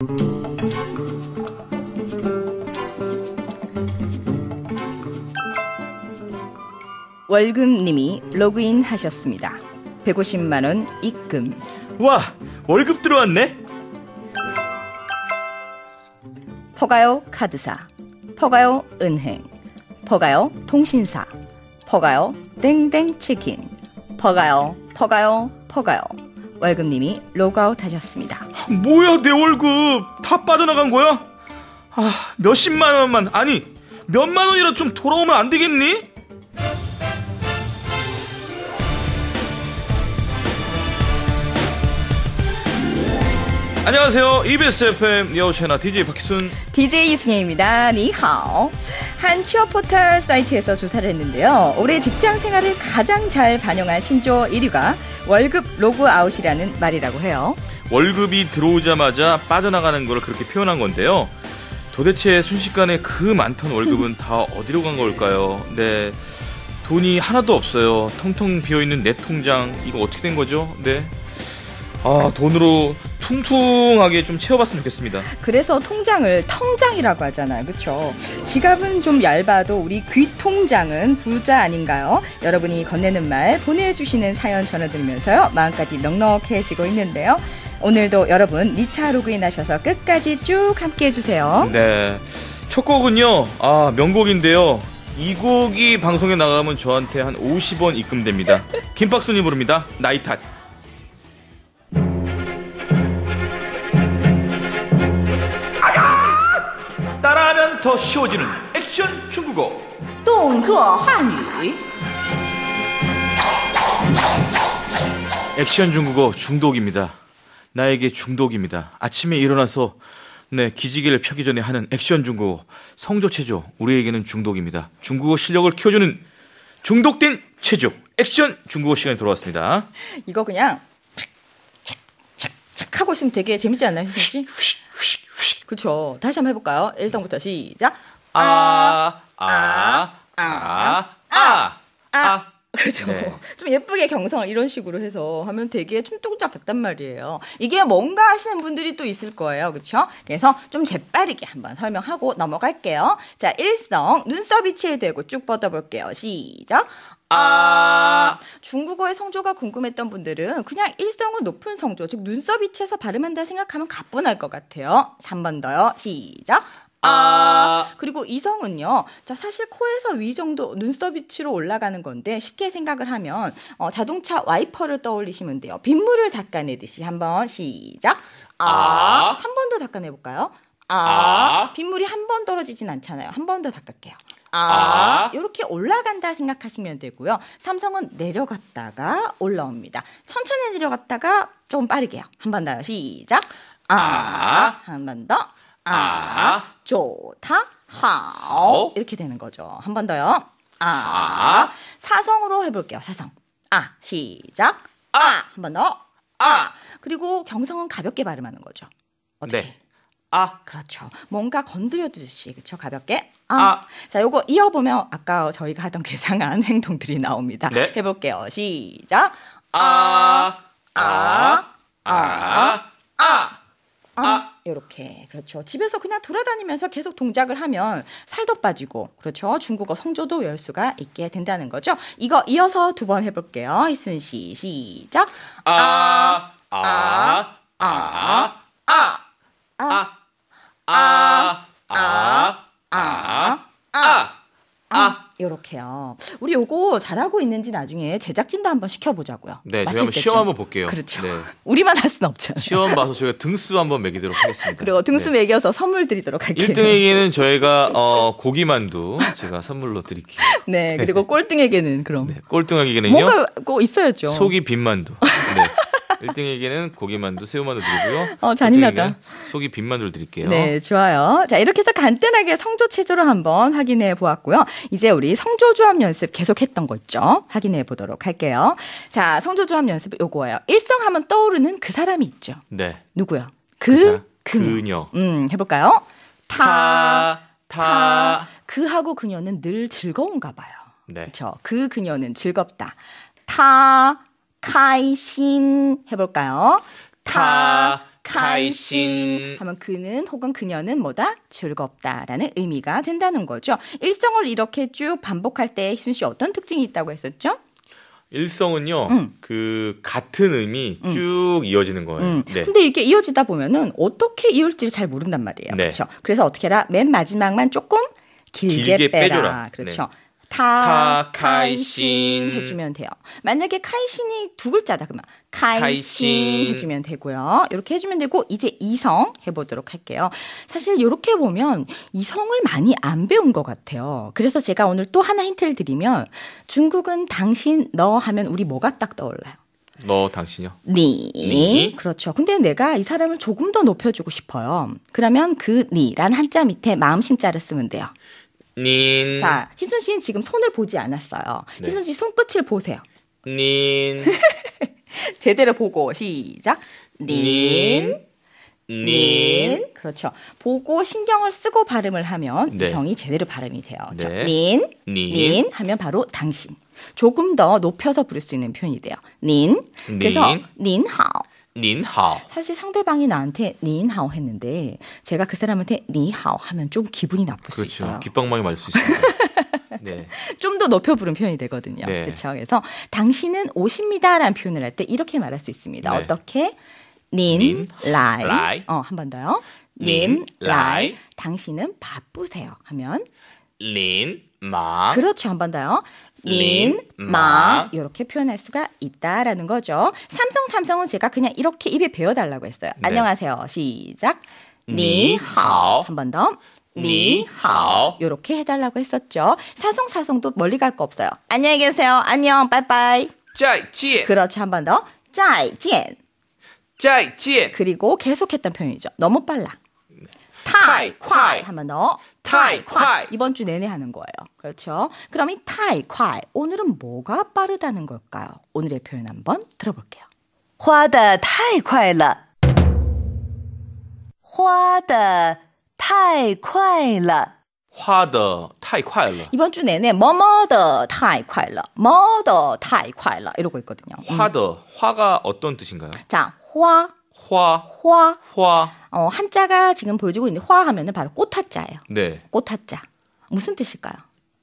월급님이 로그인 하셨습니다. 150만원 입금. 와, 월급 들어왔네? 퍼가요 카드사, 퍼가요 은행, 퍼가요 통신사, 퍼가요 땡땡치킨, 퍼가요. 월급님이 로그아웃 하셨습니다. 뭐야, 내 월급 다 빠져나간 거야? 몇십만 원만, 아니 몇만 원이라 좀 돌아오면 안 되겠니? 안녕하세요. EBS FM 여우채나 DJ 박희순, DJ 이승혜입니다. 니하오. 한 취업 포털 사이트에서 조사를 했는데요. 올해 직장 생활을 가장 잘 반영한 신조어 1위가 월급 로그아웃이라는 말이라고 해요. 월급이 들어오자마자 빠져나가는 걸 그렇게 표현한 건데요. 도대체 순식간에 그 많던 월급은 다 어디로 간 걸까요? 네, 돈이 하나도 없어요. 텅텅 비어있는 내 통장, 이거 어떻게 된 거죠? 네, 돈으로 퉁퉁하게 좀 채워봤으면 좋겠습니다. 그래서 통장을 텅장이라고 하잖아요. 그렇죠? 지갑은 좀 얇아도 우리 귀통장은 부자 아닌가요? 여러분이 건네는 말 보내주시는 사연 전해드리면서요, 마음까지 넉넉해지고 있는데요. 오늘도 여러분 니차 로그인 하셔서 끝까지 쭉 함께 해주세요. 네, 첫 곡은요, 명곡인데요. 이 곡이 방송에 나가면 저한테 한 50원 입금됩니다. 김박순이 부릅니다. 나이 탓. 따라하면 더 쉬워지는 액션 중국어 动作汉语 액션 중국어 중독입니다. 나에게 중독입니다. 아침에 일어나서 기지개를 펴기 전에 하는 액션 중국어 성조체조, 우리에게는 중독입니다. 중국어 실력을 키워주는 중독된 체조 액션 중국어 시간이 돌아왔습니다. 이거 그냥 착 하고 있으면 되게 재밌지 않나요, 선생님? 그렇죠. 다시 한번 해볼까요? 일성부터 시작. 그렇죠. 네. 좀 예쁘게 경성을 이런 식으로 해서 하면 되게 춤동작 같단 말이에요. 이게 뭔가 하시는 분들이 또 있을 거예요. 그렇죠? 그래서 좀 재빠르게 한번 설명하고 넘어갈게요. 자, 일성 눈썹 위치에 대고 쭉 뻗어볼게요. 시작. 중국어의 성조가 궁금했던 분들은 그냥 일성은 높은 성조, 즉 눈썹 위치에서 발음한다 생각하면 가뿐할 것 같아요. 3번 더요. 시작. 그리고 이성은요, 자, 사실 코에서 위 정도 눈썹 위치로 올라가는 건데 쉽게 생각을 하면 자동차 와이퍼를 떠올리시면 돼요. 빗물을 닦아내듯이. 한번 시작. 한 번 더 닦아내볼까요? 빗물이 한 번 떨어지진 않잖아요. 한 번 더 닦을게요. 이렇게 올라간다 생각하시면 되고요. 삼성은 내려갔다가 올라옵니다. 천천히 내려갔다가 조금 빠르게요. 한 번 더 시작. 한 번 더. 좋다. 하오. 이렇게 되는 거죠. 한 번 더요. 사성으로 해볼게요. 사성. 시작. 한 번 더. 그리고 경성은 가볍게 발음하는 거죠. 어떻게? 네. 그렇죠. 뭔가 건드려주듯이, 그렇죠? 가볍게. 자, 요거 이어보면 아까 저희가 하던 괴상한 행동들이 나옵니다. 네. 해볼게요. 시작. 이렇게. 그렇죠. 집에서 그냥 돌아다니면서 계속 동작을 하면 살도 빠지고, 그렇죠. 중국어 성조도 외울 수가 있게 된다는 거죠. 이거 이어서 두 번 해볼게요. 이순 씨, 시작. 이렇게요. 우리 요거 잘하고 있는지 나중에 제작진도 한번 시켜보자고요. 네, 저희 한번 시험 한번 볼게요. 그렇죠. 네. 우리만 할 수는 없잖아요. 시험 봐서 저희가 등수 한번 매기도록 하겠습니다. 그리고 등수 매겨서 선물 드리도록 할게요. 1등에게는 저희가 고기만두 제가 선물로 드릴게요. 네, 그리고 꼴등에게는 그럼. 네, 꼴등에게는요. 뭔가 있어야죠. 속이 빈만두. 네. 1등에게는 고기만두, 새우만두 드리고요. 잔인하다. 속이 빈만두를 드릴게요. 네, 좋아요. 자, 이렇게 해서 간단하게 성조 체조를 한번 확인해 보았고요. 이제 우리 성조 조합 연습 계속했던 거 있죠? 확인해 보도록 할게요. 자, 성조 조합 연습 요거예요. 일성하면 떠오르는 그 사람이 있죠. 네. 누구요? 그녀. 해볼까요? 그하고 그녀는 늘 즐거운가 봐요. 네. 그렇죠. 그 그녀는 즐겁다. 카이신 해볼까요? 开心 하면 그는 혹은 그녀는 뭐다? 즐겁다라는 의미가 된다는 거죠. 일성을 이렇게 쭉 반복할 때 희순 씨 어떤 특징이 있다고 했었죠? 일성은요, 그 같은 의미 쭉 이어지는 거예요. 네. 근데 이게 이어지다 보면은 어떻게 이을지를 잘 모른단 말이에요. 네. 그렇죠. 그래서 어떻게 해라? 맨 마지막만 조금 길게 빼라. 빼줘라. 그렇죠. 네. 카이신 해주면 돼요. 만약에 카이신이 두 글자다 그러면 카이신 해주면 되고요. 이렇게 해주면 되고 이제 이성 해보도록 할게요. 사실 이렇게 보면 이성을 많이 안 배운 것 같아요. 그래서 제가 오늘 또 하나 힌트를 드리면 중국은 당신, 너 하면 우리 뭐가 딱 떠올라요? 너 당신이요? 니. 그렇죠. 근데 내가 이 사람을 조금 더 높여주고 싶어요. 그러면 그 니란 한자 밑에 마음심자를 쓰면 돼요. 닌. 자, 희순 씨는 지금 손을 보지 않았어요. 네. 희순 씨 손끝을 보세요. 닌. 제대로 보고 시작. 닌. 닌. 그렇죠. 보고 신경을 쓰고 발음을 하면 네. 이성이 제대로 발음이 돼요. 네. 닌. 닌. 하면 바로 당신. 조금 더 높여서 부를 수 있는 표현이 돼요. 닌. 그래서 닌하오. 닌하오. 사실 상대방이 나한테 닌하오 했는데 제가 그 사람한테 니하오 하면 좀 기분이 나쁠 수 있어요. 그렇죠. 귓방망이 맞을 수 있어요. 네. 좀 더 높여 부른 표현이 되거든요. 네. 그렇죠. 그래서 당신은 오십니다라는 표현을 할 때 이렇게 말할 수 있습니다. 네. 어떻게? 닌 라이. 라이. 한 번 더요. 닌 라이. 당신은 바쁘세요 하면 닌 마. 그렇죠. 한 번 더요. 닌, 마 마. 이렇게 표현할 수가 있다라는 거죠. 삼성은 제가 그냥 이렇게 입에 배워달라고 했어요. 네. 안녕하세요. 시작. 니하오. 한 번 더. 니하오. 이렇게 해달라고 했었죠. 사성도 멀리 갈 거 없어요. 안녕히 계세요. 안녕. 빠이빠이. 再见. 그렇죠. 한 번 더. 再见. 再见. 그리고 계속했던 표현이죠. 너무 빨라. 太快. 한 번 더. 太快. 이번 주 내내 하는 거예요. 그렇죠. 그럼 이 太快 오늘은 뭐가 빠르다는 걸까요? 오늘의 표현 한번 들어볼게요. 花的太快了，花的太快了。 花的太快了. 이번 주 내내 뭐뭐더 太快了, 뭐더 太快了 이러고 있거든요. 화더. 화가 어떤 뜻인가요? 자, 화. 화. 한자가 지금 보여주고 있는 화 하면은 바로 꽃화자예요. 네. 꽃화자. 무슨 뜻일까요?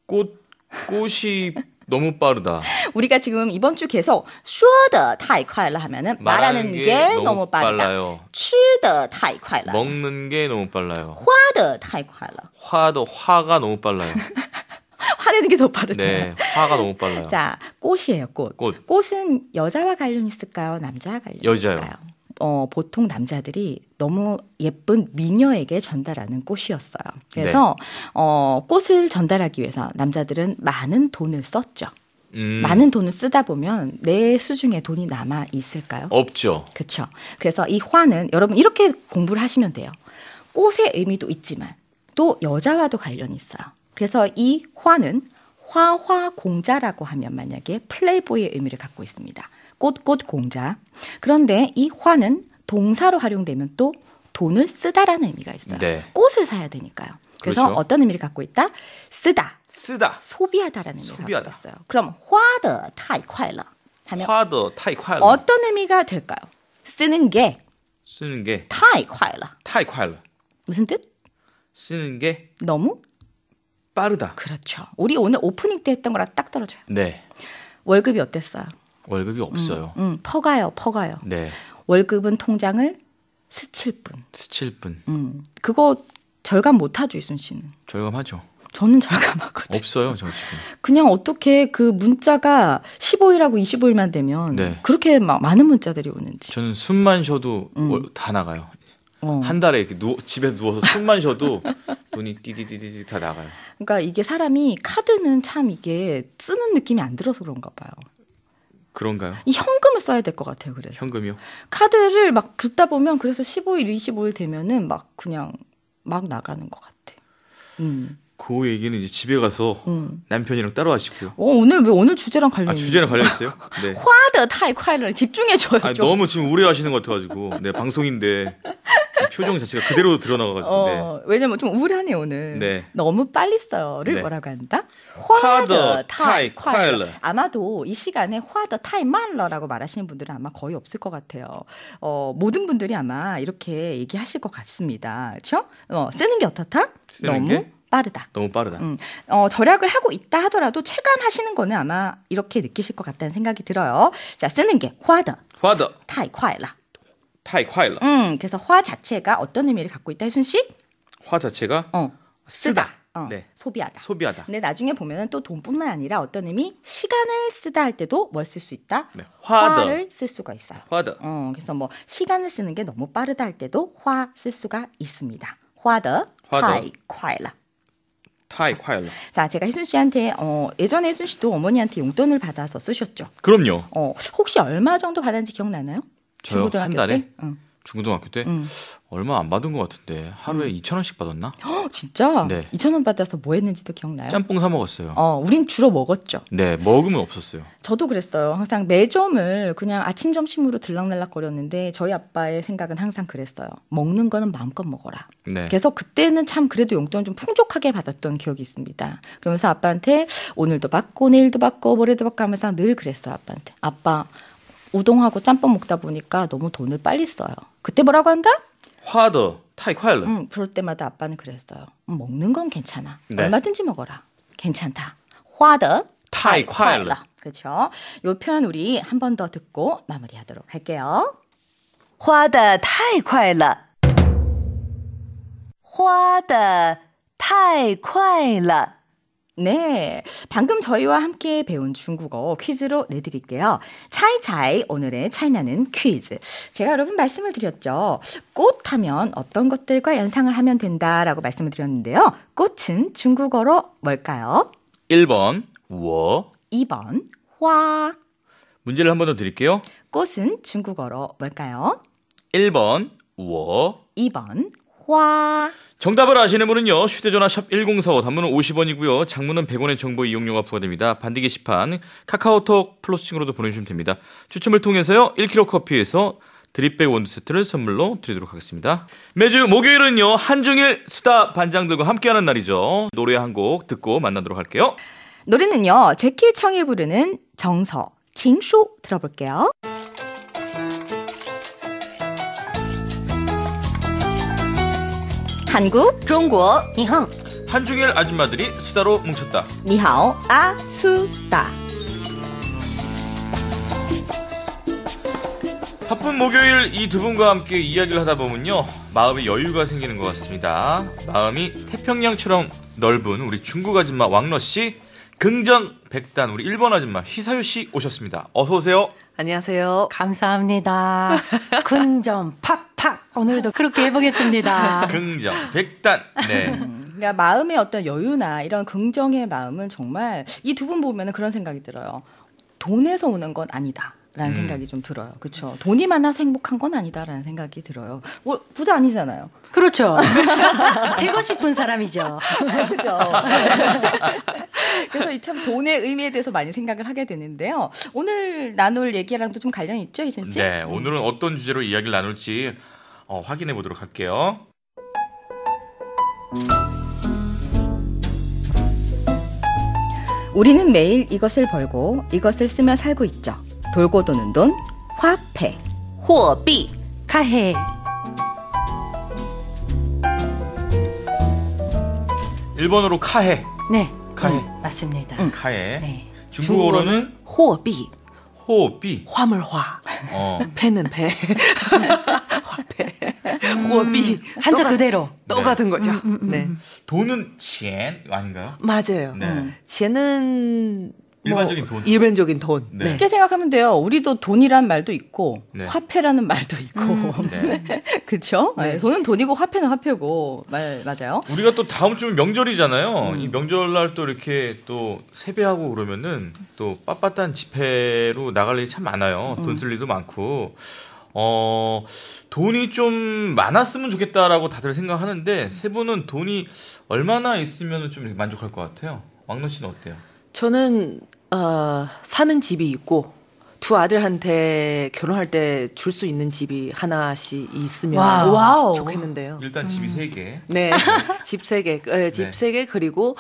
꽃이 너무 빠르다. 우리가 지금 이번 주 계속 说的太快了 하면은 말하는 게 너무 빠르다. 빨라요. 吃的太快了. 먹는 게 너무 빨라요. 花的太快了. 화가 너무 빨라요. 화내는 게 더 빠르다. 네, 화가 너무 빨라요. 자, 꽃이에요, 꽃. 꽃. 꽃은 여자와 관련 있을까요? 남자와 관련 여자요. 있을까요? 보통 남자들이 너무 예쁜 미녀에게 전달하는 꽃이었어요. 그래서 꽃을 전달하기 위해서 남자들은 많은 돈을 썼죠. 많은 돈을 쓰다 보면 내 수중에 돈이 남아 있을까요? 없죠. 그렇죠. 그래서 이 화는 여러분 이렇게 공부를 하시면 돼요. 꽃의 의미도 있지만 또 여자와도 관련이 있어요. 그래서 이 화는 화화공자라고 하면 만약에 플레이보이의 의미를 갖고 있습니다. 꽃 공자. 그런데 이 화는 동사로 활용되면 또 돈을 쓰다라는 의미가 있어요. 네. 꽃을 사야 되니까요. 그래서 그렇죠. 어떤 의미를 갖고 있다? 쓰다. 소비하다라는 의미를 소비하다. 갖고 있어요. 그럼 花的太快了 하면 花的太快了. 어떤 의미가 될까요? 쓰는 게 쓰는 게 太快了. 太快了. 무슨 뜻? 쓰는 게 너무 빠르다. 그렇죠. 우리 오늘 오프닝 때 했던 거랑 딱 떨어져요. 네. 월급이 어땠어요? 월급이 없어요. 퍼가요. 네. 월급은 통장을 스칠 뿐. 스칠 뿐. 그거 절감 못하죠, 이순 씨는. 절감하죠. 저는 절감하거든요. 없어요, 저 지금. 그냥 어떻게 그 문자가 15일하고 25일만 되면 네. 그렇게 막 많은 문자들이 오는지. 저는 숨만 쉬어도 다 나가요. 한 달에 이렇게 집에 누워서 숨만 쉬어도 돈이 띠디디디 다 나가요. 그러니까 이게 사람이 카드는 참 이게 쓰는 느낌이 안 들어서 그런가 봐요. 그런가요? 이 현금을 써야 될 것 같아요. 그래서 현금이요? 카드를 막 긁다 보면 그래서 15일, 25일 되면은 막 그냥 막 나가는 것 같아. 그 얘기는 이제 집에 가서 남편이랑 따로 하시고요. 오늘 주제랑 관련? 주제랑 관련 있어요? 네. 花的太快了. 집중해줘요. 아니, 좀. 너무 지금 우려하시는 것 같아가지고. 네, 방송인데. 표정 자체가 그대로 드러나가지고. 네. 왜냐면 좀 우울하네 오늘. 네. 너무 빨리 써요를 네. 뭐라고 한다? 花的太快了. 아마도 이 시간에 花的太慢了라고 말하시는 분들은 아마 거의 없을 것 같아요. 모든 분들이 아마 이렇게 얘기하실 것 같습니다. 그렇죠? 쓰는 게 어떻다? 쓰는 너무 게? 빠르다. 너무 빠르다. 절약을 하고 있다 하더라도 체감하시는 거는 아마 이렇게 느끼실 것 같다는 생각이 들어요. 자, 쓰는 게 花的花的太快了. 太快了. 그래서 화 자체가 어떤 의미를 갖고 있다, 혜순 씨? 화 자체가 쓰다. 네. 소비하다. 소비하다. 근데 나중에 보면은 또 돈뿐만 아니라 어떤 의미 시간을 쓰다 할 때도 뭘 쓸 수 있다? 네. 화더. 화를 쓸 수가 있어요. 화더. 그래서 뭐 시간을 쓰는 게 너무 빠르다 할 때도 화 쓸 수가 있습니다. 화더 화더. 太快了. 太快了. 자, 제가 혜순 씨한테 예전에 혜순 씨도 어머니한테 용돈을 받아서 쓰셨죠. 그럼요. 혹시 얼마 정도 받았는지 기억나나요? 저요? 한 달에? 때? 응. 중고등학교 때 얼마 안 받은 것 같은데 하루에 2,000원씩 받았나? 진짜? 네. 2,000원 받아서 뭐 했는지도 기억나요? 짬뽕 사 먹었어요. 우린 주로 먹었죠. 네, 먹으면 없었어요. 저도 그랬어요. 항상 매점을 그냥 아침 점심으로 들락날락거렸는데 저희 아빠의 생각은 항상 그랬어요. 먹는 거는 마음껏 먹어라. 네. 그래서 그때는 참 그래도 용돈 좀 풍족하게 받았던 기억이 있습니다. 그러면서 아빠한테 오늘도 받고 내일도 받고 모레도 받고 하면서 늘 그랬어요. 아빠한테. 아빠 우동하고 짬뽕 먹다 보니까 너무 돈을 빨리 써요. 그때 뭐라고 한다? 花的太快了. 그럴 때마다 아빠는 그랬어요. 먹는 건 괜찮아. 네. 얼마든지 먹어라. 괜찮다. 花的太快了. 그렇죠. 이 표현 우리 한 번 더 듣고 마무리하도록 할게요. 花的太快了，花的太快了。 네, 방금 저희와 함께 배운 중국어 퀴즈로 내드릴게요. 차이차이 오늘의 차이나는 퀴즈. 제가 여러분 말씀을 드렸죠. 꽃 하면 어떤 것들과 연상을 하면 된다라고 말씀을 드렸는데요. 꽃은 중국어로 뭘까요? 1번 我. 2번 화. 문제를 한 번 더 드릴게요. 꽃은 중국어로 뭘까요? 1번 我. 2번 화. 정답을 아시는 분은요. 휴대전화 샵 1045 단문은 50원이고요. 장문은 100원의 정보 이용료가 부과됩니다. 반디 게시판 카카오톡 플러스층으로도 보내주시면 됩니다. 추첨을 통해서요. 1kg 커피에서 드립백 원두 세트를 선물로 드리도록 하겠습니다. 매주 목요일은요. 한중일 수다 반장들과 함께하는 날이죠. 노래 한 곡 듣고 만나도록 할게요. 노래는요. 제키 청이 부르는 정서 징쇼 들어볼게요. 한국 中国 니항 한중일 아줌마들이 수다로 뭉쳤다. 니하오 아수다. 바쁜 목요일 이 두 분과 함께 이야기를 하다 보면요. 마음의 여유가 생기는 것 같습니다. 마음이 태평양처럼 넓은 우리 중국 아줌마 왕러씨, 긍정 백단 우리 일본 아줌마 휘사유씨 오셨습니다. 어서오세요. 안녕하세요. 감사합니다. 긍정 팍팍 오늘도 그렇게 해보겠습니다. 긍정 백단. 네. 그러니까 마음의 어떤 여유나 이런 긍정의 마음은 정말 이 두 분 보면 그런 생각이 들어요. 돈에서 오는 건 아니다. 라는 생각이 좀 들어요. 그렇죠. 돈이 많아서 행복한 건 아니다라는 생각이 들어요. 뭐 부자 아니잖아요. 그렇죠. 되고 싶은 사람이죠. 그렇죠. 그래서 이 참 돈의 의미에 대해서 많이 생각을 하게 되는데요. 오늘 나눌 얘기랑도 좀 관련이 있죠, 이순 씨? 네. 오늘은 어떤 주제로 이야기를 나눌지 확인해 보도록 할게요. 우리는 매일 이것을 벌고 이것을 쓰며 살고 있죠. 돌고 도는 돈, 화폐. 货币 카해. 일본어로 카헤. 네. 카해. 맞습니다. 카헤. 네. 중국어로는 货币 호비. 화물화 어. 배는 배 화폐 货币 한자 그대로. 똑같은 거죠. 네 돈은 첸 아닌가요? 맞아요. 네. 쟤는 일반적인 돈. 일반적인 돈. 네. 쉽게 생각하면 돼요. 우리도 돈이란 말도 있고 네. 화폐라는 말도 있고 네. 그렇죠? 네. 돈은 돈이고 화폐는 화폐고 맞아요. 우리가 또 다음 주면 명절이잖아요. 이 명절날 또 이렇게 또 세배하고 그러면은 또 빳빳한 지폐로 나갈 일이 참 많아요. 돈 쓸 일도 많고. 돈이 좀 많았으면 좋겠다라고 다들 생각하는데 세 분은 돈이 얼마나 있으면 좀 만족할 것 같아요? 왕노 씨는 어때요? 저는 사는 집이 있고 두 아들한테 결혼할 때 줄 수 있는 집이 하나씩 있으면 와우. 좋겠는데요. 일단 집이 3개. 네, 집 3개, 집 네. 3개 그리고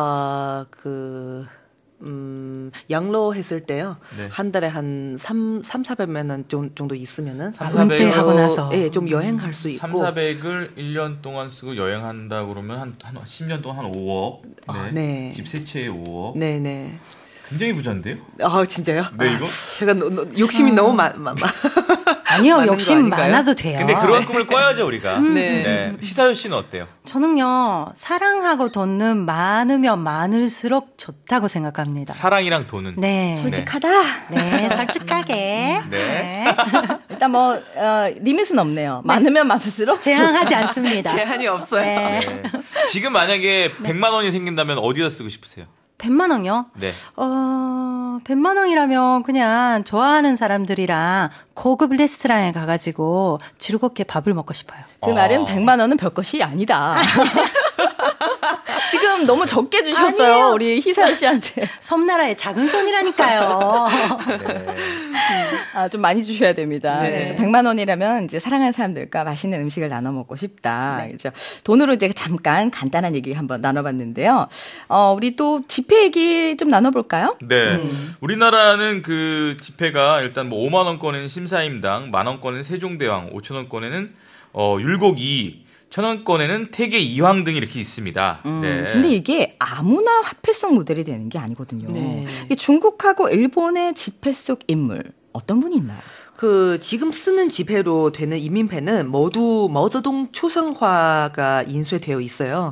양로했을 때요. 네. 한 달에 한 400만 원 정도 있으면은 300, 은퇴하고 나서. 예, 좀 여행할 수 3, 있고. 400을 1년 동안 쓰고 여행한다 그러면 한 10년 동안 한 5억. 네. 네. 집 3채에 5억. 네, 네. 굉장히 부자인데요? 진짜요? 네, 이거? 제가 욕심이 너무 아니요, 많은 거 욕심 아닌가요? 많아도 돼요. 근데 그런 꿈을 꿔야죠, 우리가. 네. 네. 시사연 씨는 어때요? 저는요, 사랑하고 돈은 많으면 많을수록 좋다고 생각합니다. 사랑이랑 돈은. 네. 솔직하다. 네, 솔직하게. 네. 일단 뭐 리밋은 없네요. 많으면 많을수록 제한하지 않습니다. 제한이 없어요. 네. 네. 지금 만약에 100만 원이 생긴다면 어디다 쓰고 싶으세요? 100만 원이요? 네. 100만 원이라면 그냥 좋아하는 사람들이랑 고급 레스토랑에 가가지고 즐겁게 밥을 먹고 싶어요. 그 말은 100만 원은 별것이 아니다. 지금 너무 적게 주셨어요. 아니에요. 우리 희사연 씨한테. 섬나라의 작은 손이라니까요. 네. 좀 많이 주셔야 됩니다. 네. 그래서 100만 원이라면 이제 사랑하는 사람들과 맛있는 음식을 나눠 먹고 싶다. 그렇죠. 돈으로 이제 잠깐 간단한 얘기 한번 나눠봤는데요. 우리 또 지폐 얘기 좀 나눠볼까요? 네. 우리나라는 그 지폐가 일단 뭐 5만 원권에는 심사임당, 만 원권에는 세종대왕, 5천 원권에는 율곡이, 1,000원권에는 태계 이황 등이 이렇게 있습니다. 네. 근데 이게 아무나 화폐성 모델이 되는 게 아니거든요. 네. 이게 중국하고 일본의 지폐 속 인물 어떤 분이 있나요? 지금 쓰는 지폐로 되는 인민폐는 모두 머저동 초성화가 인쇄되어 있어요.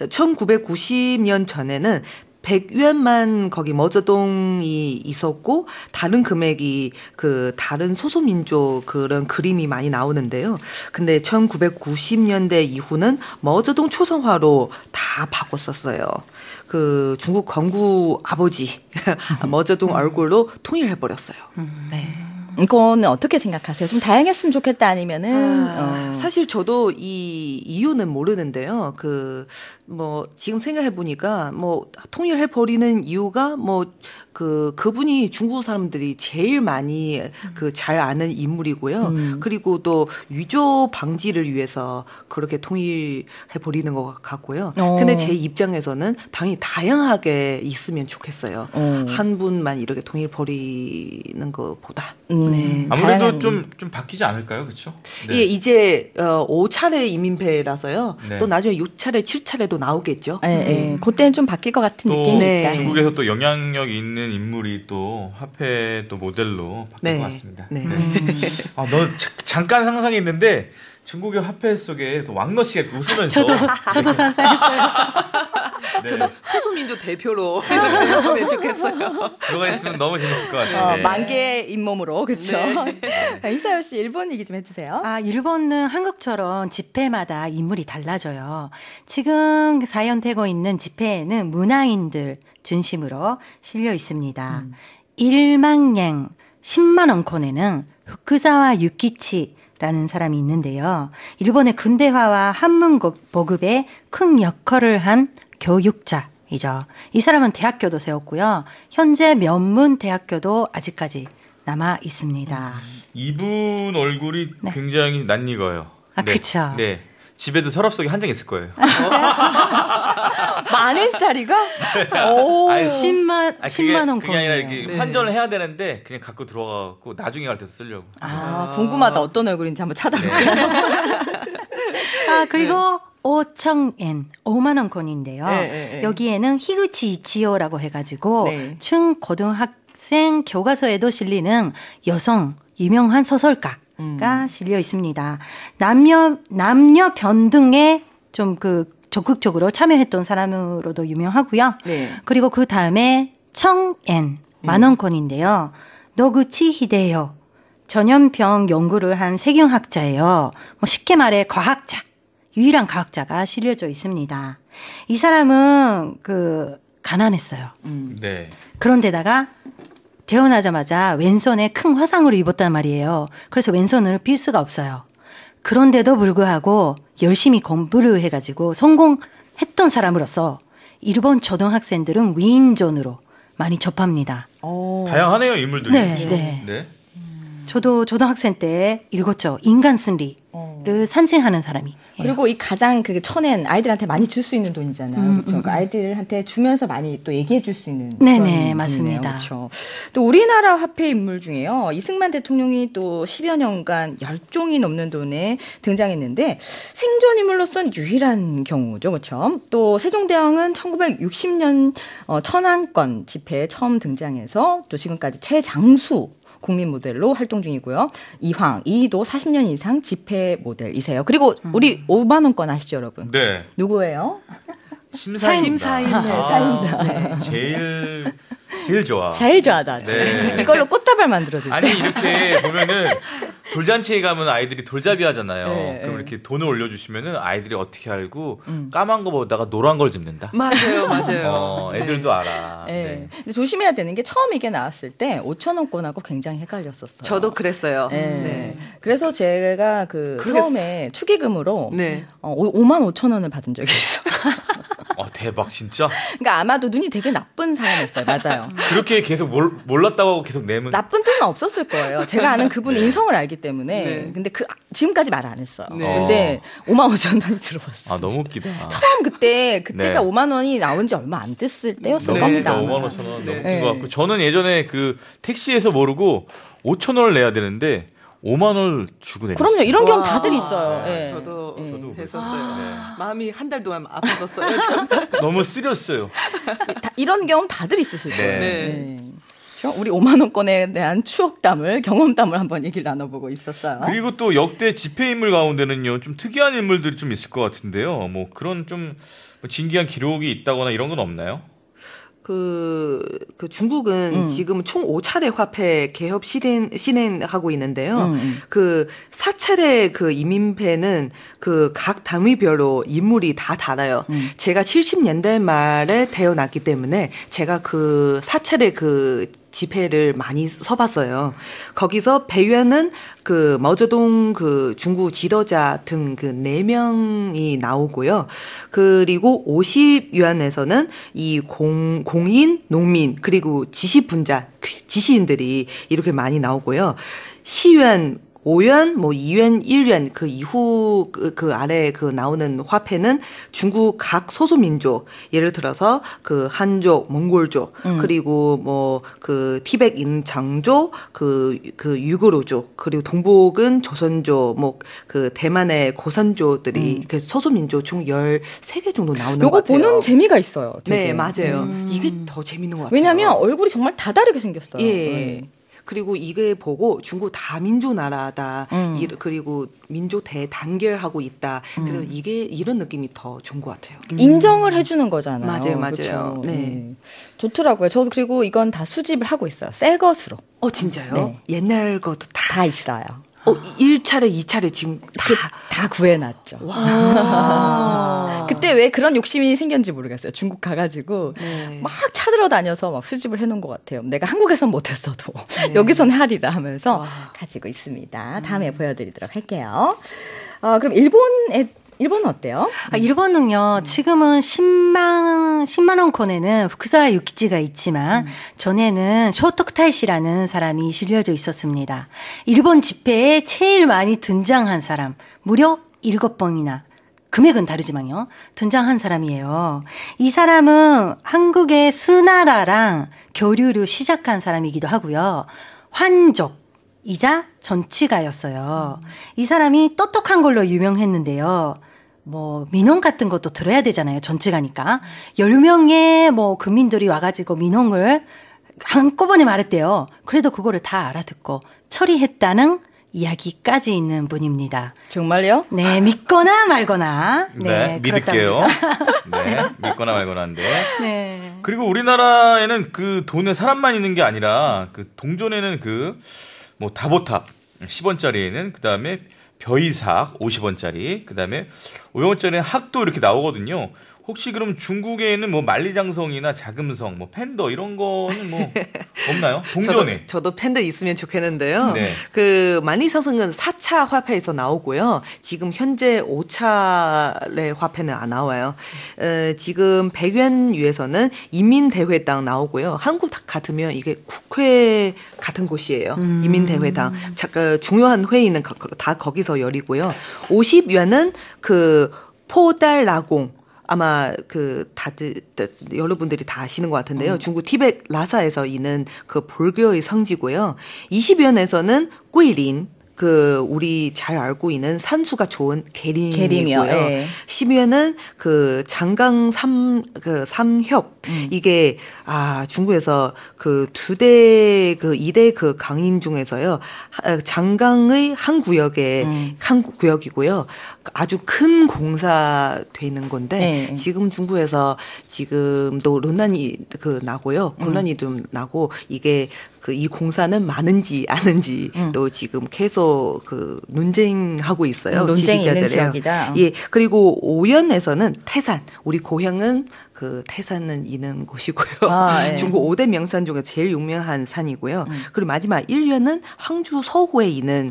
1990년 전에는 100yuan만 거기 머저동이 있었고 다른 금액이 다른 소수민족 그런 그림이 많이 나오는데요. 근데 1990년대 이후는 머저동 초성화로 다 바꿨었어요. 중국 건국 아버지 머저동 얼굴로 통일해 버렸어요. 네. 이거는 어떻게 생각하세요? 좀 다양했으면 좋겠다 아니면은 사실 저도 이 이유는 모르는데요. 지금 생각해 보니까 통일해 버리는 이유가 그분이 중국 사람들이 제일 많이 잘 아는 인물이고요. 그리고 또 위조 방지를 위해서 그렇게 통일해 버리는 것 같고요. 근데 제 입장에서는 당연히 다양하게 있으면 좋겠어요. 한 분만 이렇게 통일 버리는 것보다. 네. 아무래도 좀 바뀌지 않을까요? 그렇죠? 네. 예, 이제 5차례 이민폐라서요. 네. 또 나중에 6차례, 7차례도 나오겠죠. 예. 그때는 좀 바뀔 것 같은 또 느낌이 네. 있다. 중국에서 또 영향력 있는 인물이 또 화폐 또 모델로 바뀔 네. 것 같습니다. 네. 너 잠깐 상상했는데 중국의 화폐 속에 또 왕너 씨가 웃으면서 저도 상상했어요. 네. 저도 소수민족 대표로 해보면 좋겠어요. 들어가 있으면 너무 재밌을 것 같아요. 네. 만개의 잇몸으로 그렇죠. 이사연 씨 일본 얘기 좀 해주세요. 일본은 한국처럼 지폐마다 인물이 달라져요. 지금 사연되고 있는 지폐에는 문화인들 중심으로 실려 있습니다. 1만엔 10만 원권에는 후쿠사와 유키치라는 사람이 있는데요. 일본의 근대화와 한문 보급에 큰 역할을 한 교육자이죠. 이 사람은 대학교도 세웠고요. 현재 명문 대학교도 아직까지 남아 있습니다. 이분 얼굴이 굉장히 낯익어요. 그쵸. 네. 집에도 서랍 속에 한 장 있을 거예요. 만 원짜리가? 오. 아니, 10만 원 그게 아니라 권. 이렇게 환전을 해야 되는데 그냥 갖고 들어가고 나중에 갈 때 쓰려고. 궁금하다. 어떤 얼굴인지 한번 찾아볼게요. 그리고 5,000엔, 5만 원권인데요. 여기에는 히구치 이치오라고 해가지고 중고등학생 교과서에도 실리는 여성 유명한 소설가가 실려 있습니다. 남녀 변등에 좀 적극적으로 참여했던 사람으로도 유명하고요. 그리고 그 다음에 청엔 만 원권인데요. 노구치 히데요. 전염병 연구를 한 세균학자예요. 쉽게 말해 과학자. 유일한 과학자가 실려져 있습니다. 이 사람은 가난했어요. 네. 그런데다가 태어나자마자 왼손에 큰 화상을 입었단 말이에요. 그래서 왼손을 빌 수가 없어요. 그런데도 불구하고 열심히 공부를 해가지고 성공했던 사람으로서 일본 초등학생들은 위인전으로 많이 접합니다. 다양하네요, 인물들이. 네, 그렇죠? 네. 저도 초등학생 때 읽었죠. 인간 승리를 상징하는 사람이. 그리고 이 가장 그 쳐낸 아이들한테 많이 줄 수 있는 돈이잖아요. 그렇죠? 그 아이들한테 주면서 많이 또 얘기해 줄 수 있는 네네, 그런 맞습니다. 돈이네요. 그렇죠. 또 우리나라 화폐 인물 중에요. 이승만 대통령이 또 10여 년간 10종이 넘는 돈에 등장했는데 생존 인물로서는 유일한 경우죠. 그렇죠? 또 세종대왕은 1960년 천안권 집회에 처음 등장해서 또 지금까지 최장수 국민 모델로 활동 중이고요. 이도 40년 이상 집회 모델이세요. 그리고 우리 5만 원권 아시죠, 여러분? 네. 누구예요? 심사입니다. 사인다. 제일 좋아. 제일 좋아하다. 네. 이걸로 꽃다발 만들어줄 때. 아니 이렇게 보면은 돌잔치에 가면 아이들이 돌잡이 하잖아요. 네, 그럼 네. 이렇게 돈을 올려주시면은 아이들이 어떻게 알고 까만 거 보다가 노란 걸 집는다. 맞아요. 애들도 알아. 네. 네. 근데 조심해야 되는 게 처음 이게 나왔을 때 5천 원권하고 굉장히 헷갈렸었어요. 저도 그랬어요. 네. 네. 그래서 제가 처음에 축의금으로 네. 5만 5천 원을 받은 적이 있어. 대박 진짜. 그러니까 아마도 눈이 되게 나쁜 사람이었어요. 맞아요. 그렇게 계속 몰랐다고 하고 계속 내면 나쁜 뜻은 없었을 거예요. 제가 아는 그분의 네. 인성을 알기 때문에. 네. 근데 지금까지 말 안 했어요. 네. 근데 5만 5천 원이 들어왔어요. 너무 웃기다. 처음 그때가 네. 5만 원이 나온 지 얼마 안 됐을 때였을 네. 겁니다. 5만 5천 원 너무 네. 웃긴 것 같고 저는 예전에 그 택시에서 모르고 5천 원을 내야 되는데 5만 원을 주고 내렸어요. 그럼요. 이런 경우 와. 다들 있어요. 네. 예. 저도 저도 했었어요. 네. 마음이 한 달 동안 아팠었어요. 저는. 너무 쓰렸어요. 이런 경우 다들 있으실 네. 거예요. 네. 그렇죠? 우리 5만 원권에 대한 추억담을 경험담을 한번 얘기를 나눠보고 있었어요. 그리고 또 역대 집회 인물 가운데는요 좀 특이한 인물들이 좀 있을 것 같은데요. 뭐 그런 좀 진기한 기록이 있다거나 이런 건 없나요? 그 중국은 지금 총 5차례 화폐 개혁 실행하고 있는데요. 그 4차례 그 이민폐는 그 각 단위별로 인물이 다 달라요. 제가 70년대 말에 태어났기 때문에 제가 그 4차례 그 집회를 많이 서봤어요. 거기서 배유하는 그 마오쩌둥 그 중국 지도자 등 그 4명이 나오고요. 그리고 50yuan에서는 이 공인, 농민, 그리고 지시인들이 이렇게 많이 나오고요. 10yuan 5yuan, 2yuan, 1yuan 그 이후 그 아래 그 나오는 화폐는 중국 각 소수민족 예를 들어서 그 한족, 몽골족 그리고 뭐 그 티베트인 장족, 그 유구르족 그리고 동북은 조선족, 뭐 그 대만의 고산족들이 그 소수민족 총 13개 정도 나오는 것 요거 같아요. 보는 재미가 있어요. 되게. 네, 맞아요. 이게 더 재밌는 것 같아요. 왜냐하면 얼굴이 정말 다 다르게 생겼어요. 예. 네. 그리고 이게 보고 중국 다민족 나라다. 그리고 민족 대단결하고 있다. 그래서 이게 이런 느낌이 더 좋은 것 같아요. 인정을 해주는 거잖아요. 맞아요, 맞아요. 그렇죠? 네. 좋더라고요. 저도 그리고 이건 다 수집을 하고 있어요. 새 것으로. 진짜요? 네. 옛날 것도 다 있어요. 1차례, 2차례 지금 다 구해놨죠. 그때 왜 그런 욕심이 생겼는지 모르겠어요. 중국 가가지고 네. 막 찾으러다녀서 막 수집을 해놓은 것 같아요. 내가 한국에선 못했어도 여기선 하리라 하면서 가지고 있습니다. 다음에 보여드리도록 할게요. 그럼 일본은 어때요? 일본은요, 지금은 10만 원권에는 후쿠사 유키치가 있지만, 전에는 쇼토쿠타이시라는 사람이 실려져 있었습니다. 일본 집회에 제일 많이 등장한 사람, 무려 7번이나, 금액은 다르지만요, 등장한 사람이에요. 이 사람은 한국의 수나라랑 교류를 시작한 사람이기도 하고요. 환족. 이자 전치가였어요. 이 사람이 똑똑한 걸로 유명했는데요. 뭐 민원 같은 것도 들어야 되잖아요. 전치가니까. 10명의 뭐 국민들이 와가지고 민원을 한꺼번에 말했대요. 그래도 그거를 다 알아듣고 처리했다는 이야기까지 있는 분입니다. 정말요? 네, 믿거나 말거나. 네, 믿을게요. 네, 믿거나 말거나인데. 네. 그리고 우리나라에는 그 돈에 사람만 있는 게 아니라 그 동전에는 뭐 다보탑 10원짜리에는 그다음에 벼이삭 50원짜리, 그다음에 500원짜리는 학도 이렇게 나오거든요. 혹시 그럼 중국에는 뭐 만리장성이나 자금성, 뭐 팬더 이런 거는 뭐 없나요? 동전에. 저도 팬더 있으면 좋겠는데요. 네. 그 만리장성은 4차 화폐에서 나오고요. 지금 현재 5차의 화폐는 안 나와요. 지금 100yuan 위에서는 인민대회당 나오고요. 한국 같으면 이게 국회 같은 곳이에요. 인민대회당. 중요한 회의는 다 거기서 열리고요. 50yuan은 그 포달라공. 아마 다들 여러분들이 다 아시는 것 같은데요. 중국 티벳 라사에서 있는 그 불교의 성지고요. 20yuan에서는 桂林. 우리 잘 알고 있는 산수가 좋은 계림이고요. 예. 10yuan은 장강 삼협. 이게, 중국에서 두대, 2대 강인 중에서요. 장강의 한 구역이고요. 아주 큰 공사 돼 있는 건데, 네. 지금 중국에서 지금도 논란이 나고요. 논란이 좀 나고, 이게 이 공사는 많은지 아는지 또 지금 계속 논쟁하고 있어요. 논쟁이 있는 지지자들이요. 지역이다. 예. 그리고 5yuan에서는 태산. 우리 고향은 태산은 있는 곳이고요. 예. 중국 5대 명산 중에 제일 유명한 산이고요. 그리고 마지막 1yuan은 항주 서호에 있는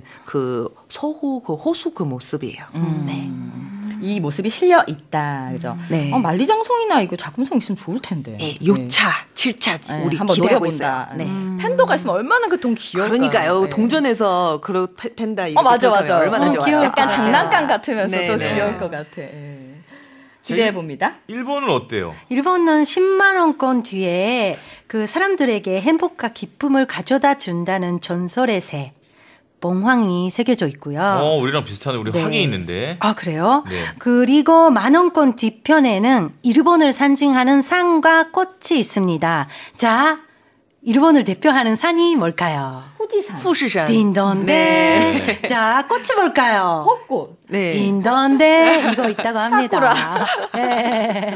서호 호수 모습이에요. 네. 이 모습이 실려 있다. 그죠? 네. 만리장성이나 이거 자금성 있으면 좋을 텐데. 예, 6차, 7차 네, 우리 한번 기대하고 노려본다. 있어요. 네. 팬더가 있으면 얼마나 그 돈 귀여울까요? 그러니까요. 네. 동전에서 팬다 이렇게 맞아. 생각하면 얼마나 좋아요. 귀여워. 약간 장난감 같으면서 네, 또 네. 귀여울 것 같아. 예. 기대해 봅니다. 일본은 어때요? 일본은 10만 원권 뒤에 그 사람들에게 행복과 기쁨을 가져다 준다는 전설의 새 몽황이 새겨져 있고요. 우리랑 비슷한 우리 네. 학이 있는데. 아, 그래요? 네. 그리고 만원권 뒤편에는 일본을 상징하는 산과 꽃이 있습니다. 자, 일본을 대표하는 산이 뭘까요? 후지산. 후시산. 딘돈데. 네. 자, 꽃이 뭘까요? 벚꽃. 네. 딘돈데. 이거 있다고 합니다. 네.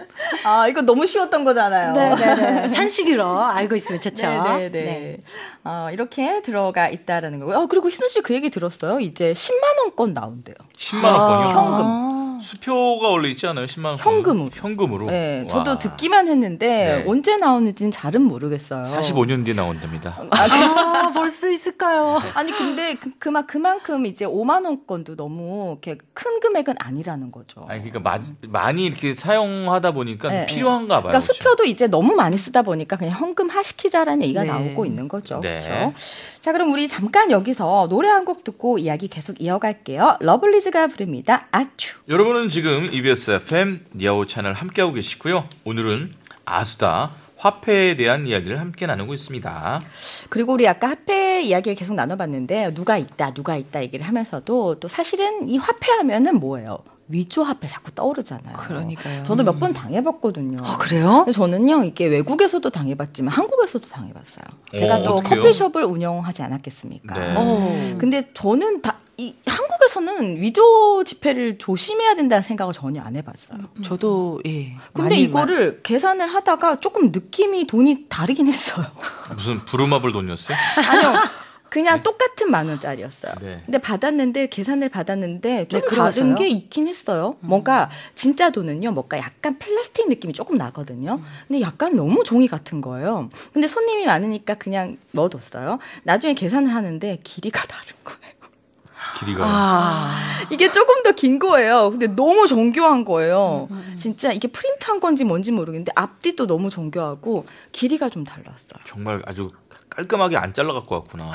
이거 너무 쉬웠던 거잖아요. 네네네. 산식으로 알고 있으면 좋죠. 네네네. 네. 이렇게 들어가 있다라는 거고요. 그리고 희순 씨 그 얘기 들었어요? 이제 10만 원권 나온대요. 10만 원권이요? 현금. 수표가 원래 있지 않아요? 10만 원. 현금으로. 현금으로. 네, 와. 저도 듣기만 했는데 네. 언제 나오는지는 잘은 모르겠어요. 45년 뒤에 나온답니다. 볼 수 있을까요? 아니 근데 그만큼 이제 5만 원권도 너무 이렇게 큰 금액은 아니라는 거죠. 아니 그러니까 많이 이렇게 사용하다 보니까 네, 필요한가 봐요. 그러니까 그렇죠? 수표도 이제 너무 많이 쓰다 보니까 그냥 현금화 시키자라는 얘기가 네. 나오고 있는 거죠. 네. 그렇죠? 자, 그럼 우리 잠깐 여기서 노래 한 곡 듣고 이야기 계속 이어갈게요. 러블리즈가 부릅니다. 아추. 여러분은 지금 EBS FM 니아오 채널 함께하고 계시고요. 오늘은 아수다 화폐에 대한 이야기를 함께 나누고 있습니다. 그리고 우리 아까 화폐 이야기를 계속 나눠봤는데 누가 있다 얘기를 하면서도 또 사실은 이 화폐하면은 뭐예요? 위조 화폐 자꾸 떠오르잖아요. 그러니까요. 저도 몇 번 당해봤거든요. 그래요? 근데 저는요, 이게 외국에서도 당해봤지만 한국에서도 당해봤어요. 제가 또 어떡해요? 커피숍을 운영하지 않았겠습니까? 네. 근데 저는 한국에서는 위조 지폐를 조심해야 된다는 생각을 전혀 안 해봤어요. 저도 예. 근데 많이 이거를 계산을 하다가 조금 느낌이 돈이 다르긴 했어요. 무슨 부루마블 돈이었어요? 아니요. 그냥 똑같은 10,000원짜리였어요. 네. 근데 계산을 받았는데 좀 네, 다른 그래서요? 게 있긴 했어요. 뭔가 진짜 돈은요, 뭔가 약간 플라스틱 느낌이 조금 나거든요. 근데 약간 너무 종이 같은 거예요. 근데 손님이 많으니까 그냥 넣어뒀어요. 나중에 계산을 하는데 길이가 다른 거예요. 길이가. 이게 조금 더 긴 거예요. 근데 너무 정교한 거예요. 진짜 이게 프린트한 건지 뭔지 모르겠는데 앞뒤도 너무 정교하고 길이가 좀 달랐어요. 정말 아주 깔끔하게 안 잘라 갖고 왔구나.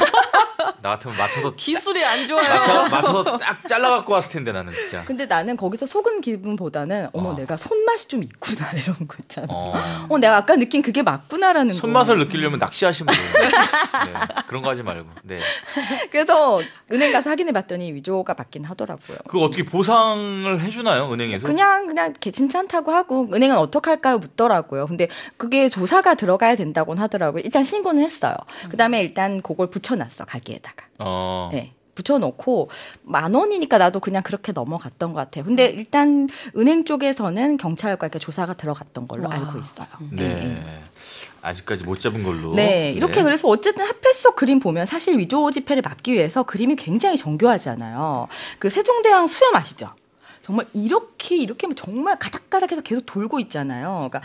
나 같으면 맞춰서 기술이 안 좋아요. 맞춰서 딱 잘라 갖고 왔을 텐데 나는 진짜. 근데 나는 거기서 속은 기분보다는 내가 손맛이 좀 있구나 이런 거 있잖아. 내가 아까 느낀 그게 맞구나라는 거. 손맛을 느끼려면 낚시하시면 돼요. 네, 그런 거 하지 말고. 네. 그래서 은행 가서 확인해 봤더니 위조가 맞긴 하더라고요. 그거 어떻게 보상을 해주나요, 은행에서? 그냥 괜찮다고 하고 은행은 어떻게 할까요 묻더라고요. 근데 그게 조사가 들어가야 된다고는 하더라고요. 일단 신고는 했어요. 그다음에 일단 그걸 붙여놨어 가게에다가. 네. 붙여놓고 10,000원이니까 나도 그냥 그렇게 넘어갔던 것 같아요. 근데 일단 은행 쪽에서는 경찰과 이렇게 조사가 들어갔던 걸로 알고 있어요. 네. 아직까지 못 잡은 걸로. 네, 이렇게 그래서 어쨌든 화폐 속 그림 보면 사실 위조 지폐를 막기 위해서 그림이 굉장히 정교하잖아요. 그 세종대왕 수염 아시죠? 정말 이렇게 정말 가닥가닥해서 계속 돌고 있잖아요. 그러니까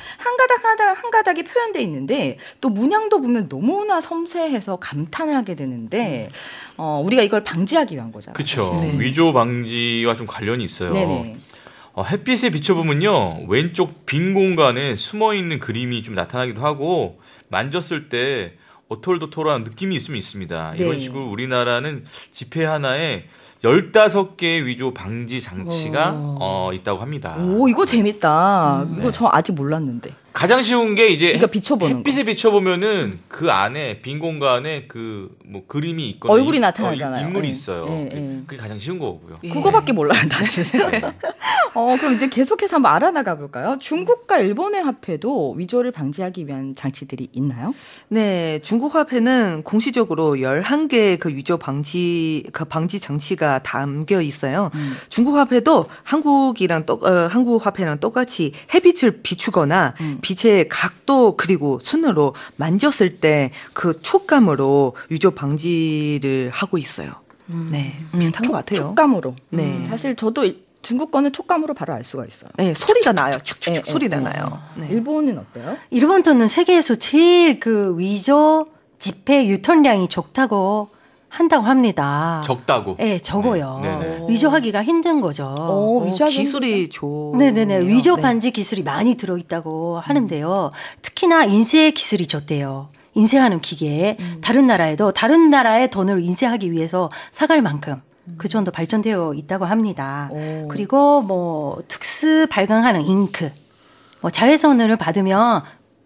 한 가닥이 표현돼 있는데 또 문양도 보면 너무나 섬세해서 감탄을 하게 되는데 우리가 이걸 방지하기 위한 거잖아요. 그렇죠. 네. 위조 방지와 좀 관련이 있어요. 네네. 햇빛에 비춰보면요, 왼쪽 빈 공간에 숨어 있는 그림이 좀 나타나기도 하고 만졌을 때 어털도털한 느낌이 있으면 있습니다. 네. 이런 식으로 우리나라는 지폐 하나에 15개의 위조 방지 장치가 있다고 합니다. 오, 이거 재밌다. 이거 저 아직 몰랐는데. 가장 쉬운 게 이제 그러니까 비춰보는 햇빛에 비춰보면은 그 안에 빈 공간에 그 뭐 그림이 있거나 얼굴이 나타나잖아요. 인물이 예. 있어요. 예, 예. 그게 가장 쉬운 거고요. 그거밖에 몰라요, 나는. 그럼 이제 계속해서 한번 알아나가 볼까요? 중국과 일본의 화폐도 위조를 방지하기 위한 장치들이 있나요? 네, 중국 화폐는 공식적으로 11개의 그 위조 방지 장치가 담겨 있어요. 중국 화폐도 한국 화폐랑 똑같이 햇빛을 비추거나 빛의 각도 그리고 순으로 만졌을 때 그 촉감으로 위조 방지를 하고 있어요. 네, 비슷한 것 같아요. 촉감으로. 네. 사실 저도 중국 거는 촉감으로 바로 알 수가 있어요. 네, 소리가 나요. 축축 예, 소리가 예, 나요. 네. 일본은 어때요? 일본도는 세계에서 제일 그 위조 지폐 유통량이 적다고 한다고 합니다. 적다고. 네, 적어요. 네, 네. 위조하기가 힘든 거죠. 위조하기 기술이 좋. 네네네. 위조 반지 기술이 많이 들어있다고 하는데요. 특히나 인쇄 기술이 좋대요. 인쇄하는 기계에 다른 나라의 돈을 인쇄하기 위해서 사갈 만큼 그 정도 발전되어 있다고 합니다. 그리고 뭐 특수 발광하는 잉크, 뭐 자외선을 받으면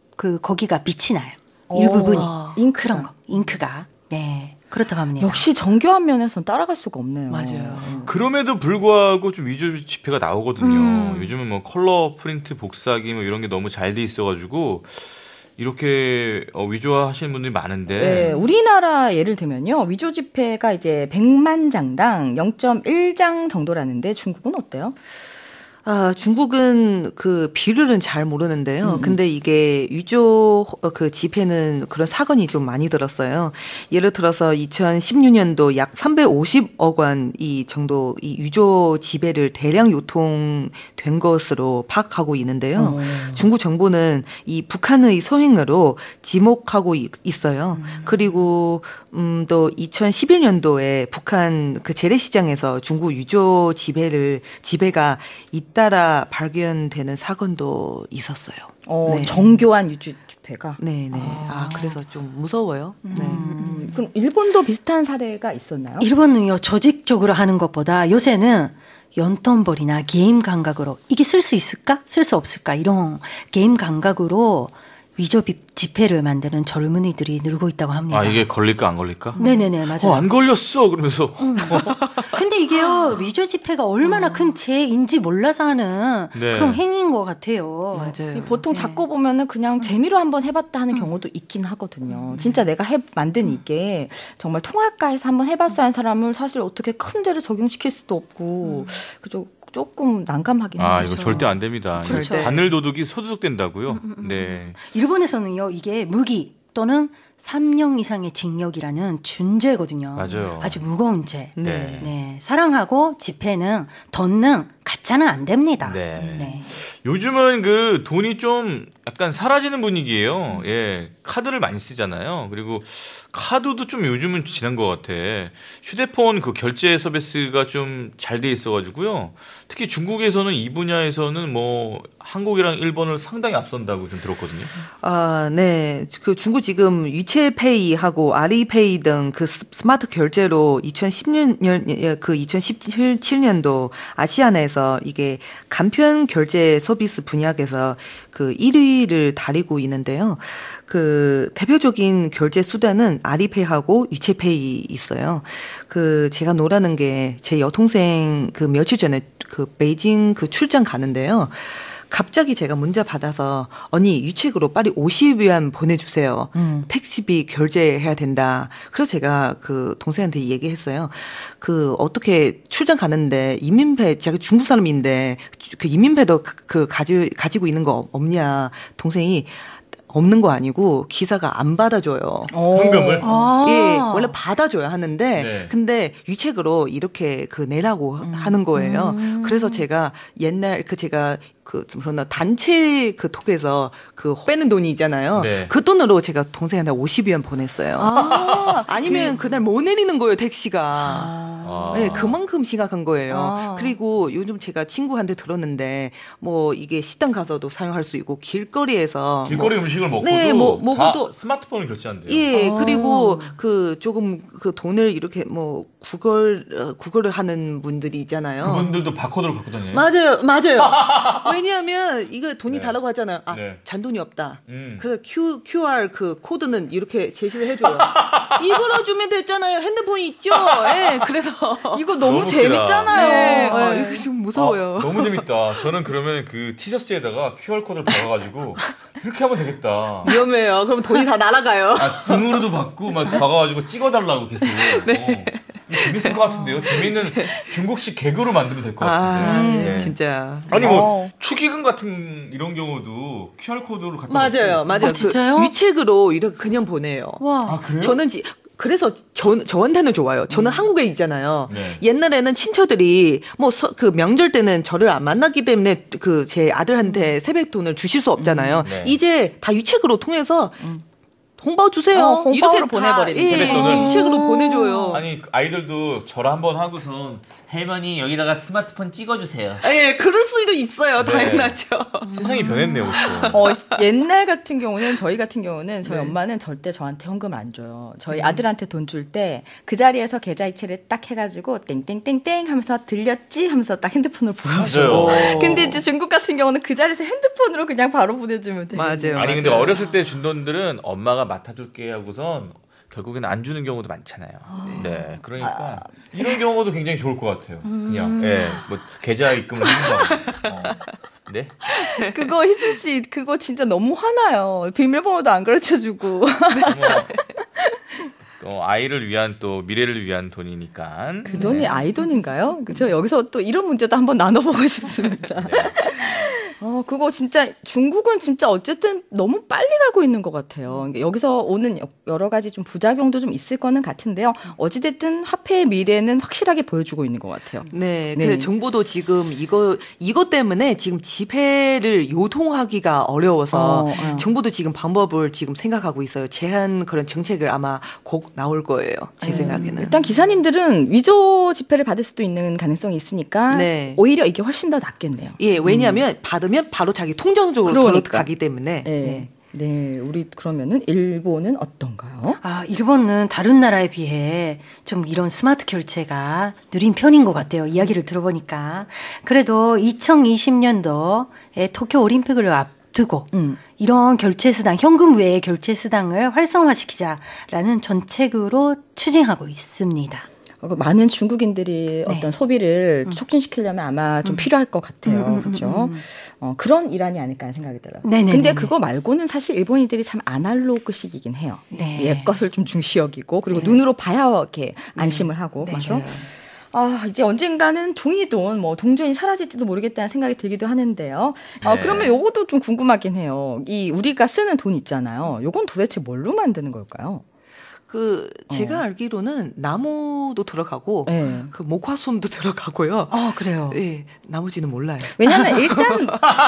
거기가 빛이 나요. 일부분이 그런 거, 잉크가 네 그렇다고 합니다. 역시 정교한 면에서는 따라갈 수가 없네요. 맞아요. 그럼에도 불구하고 좀 위조 지폐가 나오거든요. 요즘은 뭐 컬러 프린트 복사기 뭐 이런 게 너무 잘 돼 있어가지고 이렇게 위조하시는 분들이 많은데. 네, 우리나라 예를 들면요. 위조 지폐가 이제 100만 장당 0.1장 정도라는데 중국은 어때요? 중국은 그 비율은 잘 모르는데요. 근데 이게 위조 그 지폐는 그런 사건이 좀 많이 들었어요. 예를 들어서 2016년도 약 350억 원 이 정도 이 위조 지폐를 대량 유통된 것으로 파악하고 있는데요. 중국 정부는 이 북한의 소행으로 지목하고 있어요. 그리고 또 2011년도에 북한 그 재래시장에서 중국 위조 지폐가 잇따라 발견되는 사건도 있었어요. 네. 정교한 위조 지폐가. 네네. 그래서 좀 무서워요. 네. 그럼 일본도 비슷한 사례가 있었나요? 일본은요 조직적으로 하는 것보다 요새는 연돈벌이나 게임 감각으로 이게 쓸 수 있을까? 쓸 수 없을까? 이런 게임 감각으로 위조 지폐를 만드는 젊은이들이 늘고 있다고 합니다. 이게 걸릴까 안 걸릴까? 네네네 맞아요. 안 걸렸어 그러면서. 근데 이게요 위조 지폐가 얼마나 큰 죄인지 몰라서 하는 네. 그런 행위인 것 같아요. 맞아요. 보통 잡고 보면은 그냥 재미로 한번 해봤다 하는 경우도 있긴 하거든요. 진짜 내가 만든 이게 정말 통할까 해서 한번 해봤어야 하는 사람을 사실 어떻게 큰 죄를 적용시킬 수도 없고 그죠. 조금 난감하긴 하죠. 이거 절대 안 됩니다. 절대. 바늘 도둑이 소도둑된다고요. 네. 일본에서는요 이게 무기 또는 3년 이상의 징역이라는 준죄거든요. 맞아요. 아주 무거운 죄. 네. 네. 사랑하고 지폐는 덧는 가짜는 안 됩니다. 네. 요즘은 그 돈이 좀 약간 사라지는 분위기예요. 예, 카드를 많이 쓰잖아요. 그리고 카드도 좀 요즘은 지난 것 같아. 휴대폰 그 결제 서비스가 좀 잘 돼 있어가지고요. 특히 중국에서는 이 분야에서는 뭐 한국이랑 일본을 상당히 앞선다고 좀 들었거든요. 네. 그 중국 지금 위챗페이하고 아리페이 등 그 스마트 결제로 2017년도 아시아나에서 이게 간편 결제 서비스 분야에서 그 1위를 다리고 있는데요. 그 대표적인 결제 수단은 아리페이하고 위챗페이 있어요. 그 제가 노라는 게 제 여동생 그 며칠 전에 그 베이징 그 출장 가는데요. 갑자기 제가 문자 받아서 언니 위챗으로 빨리 50위안 보내주세요. 택시비 결제해야 된다. 그래서 제가 그 동생한테 얘기했어요. 그 어떻게 출장 가는데 이민폐 제가 중국 사람인데 그 이민폐도 그 가지고 있는 거 없냐. 동생이 없는 거 아니고 기사가 안 받아줘요. 현금을? 예, 원래 받아줘야 하는데, 네. 근데 유책으로 이렇게 그 내라고 하는 거예요. 그래서 제가 옛날 제가 그러나 단체 그 톡에서 그 빼는 돈이 있잖아요. 네. 그 돈으로 제가 동생한테 50위안 보냈어요. 아니면 그날 못 내리는 거예요, 택시가. 네, 그만큼 심각한 거예요. 그리고 요즘 제가 친구한테 들었는데, 뭐 이게 식당 가서도 사용할 수 있고 길거리에서 길거리 음식을 먹고도 네, 먹어도 다 스마트폰을 결제한대요. 예, 그리고 그 조금 그 돈을 이렇게 뭐 구걸을 하는 분들이 있잖아요. 그분들도 바코드를 갖고 다녀요. 맞아요. 왜냐하면 이거 돈이 네. 달라고 하잖아요. 아, 네. 잔돈이 없다. 음. 그래서 QR 그 코드는 이렇게 제시를 해줘요. 이걸로 주면 됐잖아요. 핸드폰이 있죠. 예, 그래서 이거 너무 웃기다. 재밌잖아요. 네, 네. 이거 좀 무서워요. 너무 재밌다. 저는 그러면 그 티셔츠에다가 QR코드를 박아가지고 이렇게 하면 되겠다. 위험해요. 그럼 돈이 다 날아가요. 아, 등으로도 받고 막 박아가지고 찍어달라고 계속. 네. 재밌을 것 같은데요. 재밌는 중국식 개그로 만들면 될 것 같은데. 네. 진짜. 아니 뭐 축의금 같은 이런 경우도 QR 코드로 갖다 맞아요, 놓고. 맞아요. 진짜요? 그 위책으로 이렇게 그냥 보내요. 와. 아 그래요? 저는 그래서 저한테는 좋아요. 저는 한국에 있잖아요. 네. 옛날에는 친척들이 뭐 그 명절 때는 저를 안 만났기 때문에 그 제 아들한테 세뱃돈을 주실 수 없잖아요. 네. 이제 다 유책으로 통해서 홍보 주세요. 홍보로 이렇게 보내버리는 다, 세뱃돈을. 유책으로 보내줘요. 아니 아이들도 저를 한번 하고선 할머니 여기다가 스마트폰 찍어주세요. 예, 그럴 수도 있어요. 네. 당연하죠. 세상이 변했네요, 벌써. 옛날 같은 경우는 저희 같은 경우는 저희 네. 엄마는 절대 저한테 현금 안 줘요. 저희 아들한테 돈 줄 때 그 자리에서 계좌이체를 딱 해가지고 땡땡땡땡 하면서 들렸지 하면서 딱 핸드폰을 보여줘요. 맞아요. 근데 이제 중국 같은 경우는 그 자리에서 핸드폰으로 그냥 바로 보내주면 돼요. 맞아요. 아니 근데 맞아요. 어렸을 때 준 돈들은 엄마가 맡아줄게 하고선 결국에는 안 주는 경우도 많잖아요. 네, 그러니까 이런 경우도 굉장히 좋을 것 같아요. 그냥 뭐 계좌 입금을 하는 거. 네. 그거 희순 씨 그거 진짜 너무 화나요. 비밀번호도 안 가르쳐주고. 아이를 위한 또 미래를 위한 돈이니까. 그 돈이 아이 돈인가요? 그죠? 여기서 또 이런 문제도 한번 나눠보고 싶습니다. 그거 진짜 중국은 진짜 어쨌든 너무 빨리 가고 있는 것 같아요. 그러니까 여기서 오는 여러 가지 좀 부작용도 좀 있을 거는 같은데요. 어찌됐든 화폐의 미래는 확실하게 보여주고 있는 것 같아요. 네, 네. 그 정부도 지금 이거 때문에 지금 지폐를 요통하기가 어려워서 정부도 지금 방법을 지금 생각하고 있어요. 제한 그런 정책을 아마 곧 나올 거예요. 제 생각에는. 일단 기사님들은 위조 지폐를 받을 수도 있는 가능성이 있으니까 네. 오히려 이게 훨씬 더 낫겠네요. 예, 왜냐하면 받으면 바로 자기 통장으로 그러니까. 가기 때문에. 네. 네, 우리 그러면은 일본은 어떤가요? 아, 일본은 다른 나라에 비해 좀 이런 스마트 결제가 느린 편인 것 같아요. 이야기를 들어보니까. 그래도 2020년도에 도쿄 올림픽을 앞두고 이런 결제 수단, 현금 외의 결제 수단을 활성화시키자라는 정책으로 추진하고 있습니다. 많은 중국인들이 네. 어떤 소비를 촉진시키려면 아마 좀 필요할 것 같아요. 그렇죠? 그런 일환이 아닐까 하는 생각이 들어요. 네네네네. 근데 그거 말고는 사실 일본인들이 참 아날로그식이긴 해요. 네. 옛 것을 좀 중시 여기고 그리고 눈으로 봐야 이렇게 안심을 하고 네. 그래서 이제 언젠가는 종이돈, 뭐 동전이 사라질지도 모르겠다는 생각이 들기도 하는데요. 네. 그러면 요것도 좀 궁금하긴 해요. 이 우리가 쓰는 돈 있잖아요. 요건 도대체 뭘로 만드는 걸까요? 제가 알기로는 나무도 들어가고 네. 그 목화솜도 들어가고요. 아, 그래요. 예, 나머지는 몰라요. 왜냐하면 일단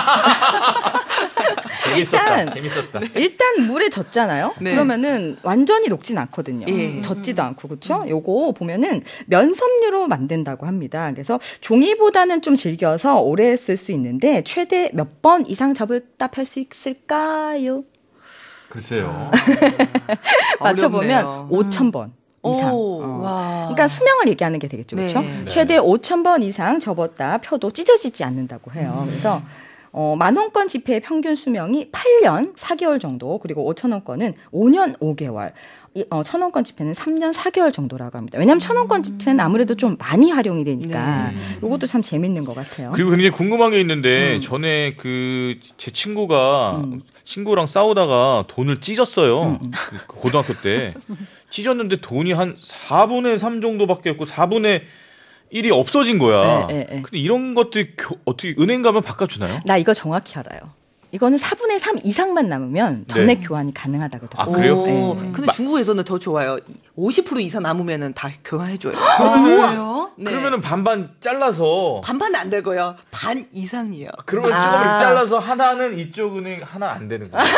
재밌었다. 재밌었다. 일단 물에 젖잖아요. 네. 그러면은 완전히 녹진 않거든요. 예. 젖지도 않고 그렇죠. 요거 보면은 면섬유로 만든다고 합니다. 그래서 종이보다는 좀 질겨서 오래 쓸 수 있는데 최대 몇 번 이상 접었다 팔 수 있을까요? 글쎄요. 맞춰보면 어렵네요. 5,000번 이상. 와. 그러니까 수명을 얘기하는 게 되겠죠. 그렇죠? 네. 최대 5,000번 이상 접었다 펴도 찢어지지 않는다고 해요. 그래서 10,000원권 지폐의 평균 수명이 8년 4개월 정도, 그리고 5,000원권은 5년 5개월, 1,000원권 지폐는 3년 4개월 정도라고 합니다. 왜냐하면 1,000원권 지폐는 아무래도 좀 많이 활용이 되니까 이것도 참 재밌는 것 같아요. 그리고 굉장히 궁금한 게 있는데 전에 제 친구가 친구랑 싸우다가 돈을 찢었어요. 그 고등학교 때 찢었는데 돈이 한 4분의 3 정도밖에 없고 4분의 1이 없어진 거야. 네. 근데 이런 것들이 어떻게 은행 가면 바꿔주나요? 나 이거 정확히 알아요. 이거는 4분의 3 이상만 남으면 전액 교환이 가능하다고 아, 들었어요. 그래요? 근데 중국에서는 더 좋아요. 50% 이상 남으면은 다 교환해줘요. 그래요? 네. 그러면은 반반 잘라서 반반 안 되고요. 반 이상이에요. 그러면 조금 이렇게 잘라서 하나는 이쪽 은행 하나 안 되는 거예요.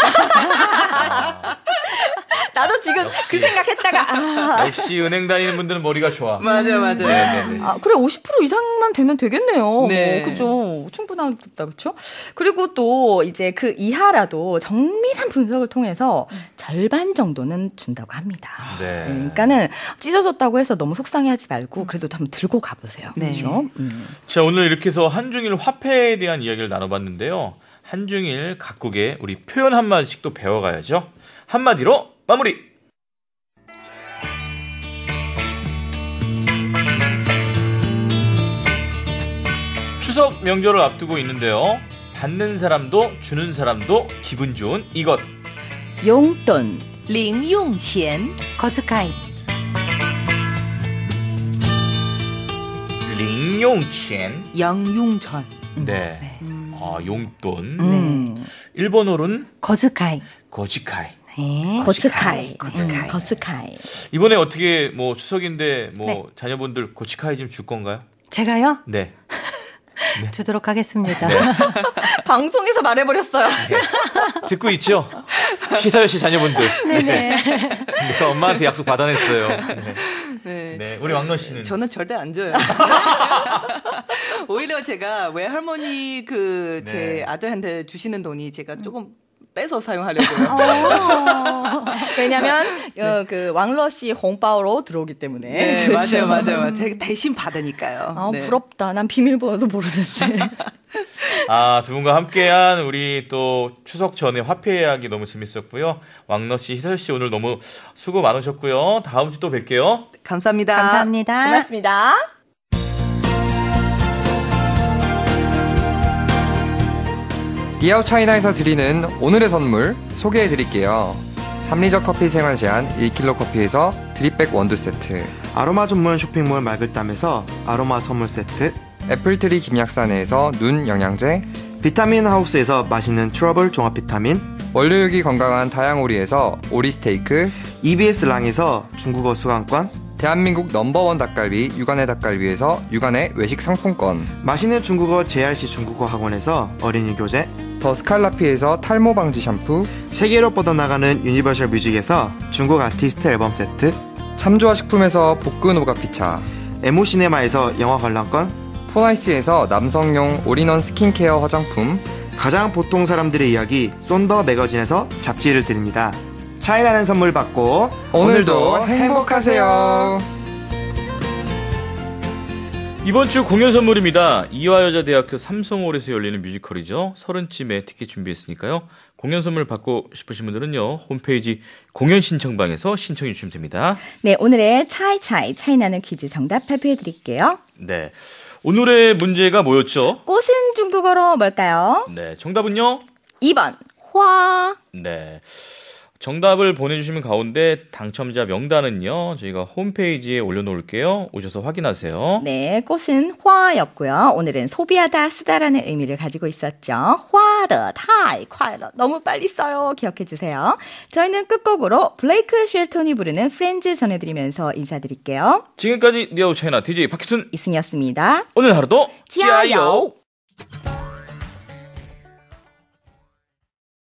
나도 지금 그 생각했다가 역시 은행 다니는 분들은 머리가 좋아. 맞아요. 네네네. 그래 50% 이상만 되면 되겠네요. 네. 그죠. 충분하겠다, 그렇죠. 그리고 또 이제 그 이하라도 정밀한 분석을 통해서 절반 정도는 준다고 합니다. 네. 그러니까는 찢어졌다고 해서 너무 속상해하지 말고 그래도 한번 들고 가보세요. 네. 그렇죠. 자, 오늘 이렇게 해서 한중일 화폐에 대한 이야기를 나눠봤는데요. 한중일 각국의 우리 표현 한마디씩 또 배워가야죠. 한마디로 마무리. 추석 명절을 앞두고 있는데요. 받는 사람도 주는 사람도 기분 좋은 이것. 용돈. 零用钱 거스카이. 링용첸. 양용천. 네. 용돈. 음. 일본어로는 거스카이. 고지카이. 네. 고츠카이. 고츠카이. 고츠카이. 이번에 어떻게 뭐 추석인데 뭐 네. 자녀분들 고치카이 좀 줄 건가요? 제가요? 네. 주도록 하겠습니다. 방송에서 말해버렸어요. 듣고 있죠? 시사연 씨 자녀분들. 네. 내가 엄마한테 약속 받아냈어요. 네. 네. 네. 우리 왕론 씨는 저는 절대 안 줘요. 오히려 제가 외할머니 그 제 네. 아들한테 주시는 돈이 제가 조금 빼서 사용하려고요. 왜냐면 그 왕러시 홍바오로 들어오기 때문에. 네, 그렇죠. 맞아요. 대신 받으니까요. 아, 네. 부럽다. 난 비밀번호도 모르는데. 두 분과 함께한 우리 또 추석 전에 화폐 이야기 너무 재밌었고요. 왕러 씨, 희서 씨 오늘 너무 수고 많으셨고요. 다음 주 또 뵐게요. 감사합니다. 감사합니다. 고맙습니다. 디아오차이나에서 드리는 오늘의 선물 소개해 드릴게요. 합리적 커피 생활 제한 1kg 커피에서 드립백 원두 세트, 아로마 전문 쇼핑몰 말글담에서 아로마 선물 세트, 애플트리 김약사내에서 눈 영양제, 비타민 하우스에서 맛있는 트러블 종합 비타민, 원료육이 건강한 다양오리에서 오리 스테이크, EBS 랑에서 중국어 수강권, 대한민국 넘버원 닭갈비 육안의 닭갈비에서 육안의 외식 상품권, 맛있는 중국어 JRC 중국어 학원에서 어린이 교재, 더 스칼라피에서 탈모 방지 샴푸, 세계로 뻗어나가는 유니버셜 뮤직에서 중국 아티스트 앨범 세트, 참조화 식품에서 볶은 오가피차, 에모시네마에서 영화 관람권, 포나이스에서 남성용 올인원 스킨케어 화장품, 가장 보통 사람들의 이야기 쏜더 매거진에서 잡지를 드립니다. 차이나는 선물 받고 오늘도 행복하세요. 이번 주 공연 선물입니다. 이화여자대학교 삼성홀에서 열리는 뮤지컬이죠. 30쯤에 티켓 준비했으니까요. 공연 선물 받고 싶으신 분들은요. 홈페이지 공연 신청방에서 신청해 주시면 됩니다. 네, 오늘의 차이나는 퀴즈 정답 발표해 드릴게요. 네. 오늘의 문제가 뭐였죠? 꽃은 중국어로 뭘까요? 네. 정답은요? 2번 화. 네. 정답을 보내주시면 가운데 당첨자 명단은요. 저희가 홈페이지에 올려놓을게요. 오셔서 확인하세요. 네, 꽃은 화였고요. 오늘은 소비하다, 쓰다라는 의미를 가지고 있었죠. 화더 타이 콰이러 너무 빨리 써요. 기억해 주세요. 저희는 끝곡으로 블레이크 쉘턴이 부르는 프렌즈 전해드리면서 인사드릴게요. 지금까지 니아우 차이나 DJ 박희순 이승이었습니다. 오늘 하루도 加油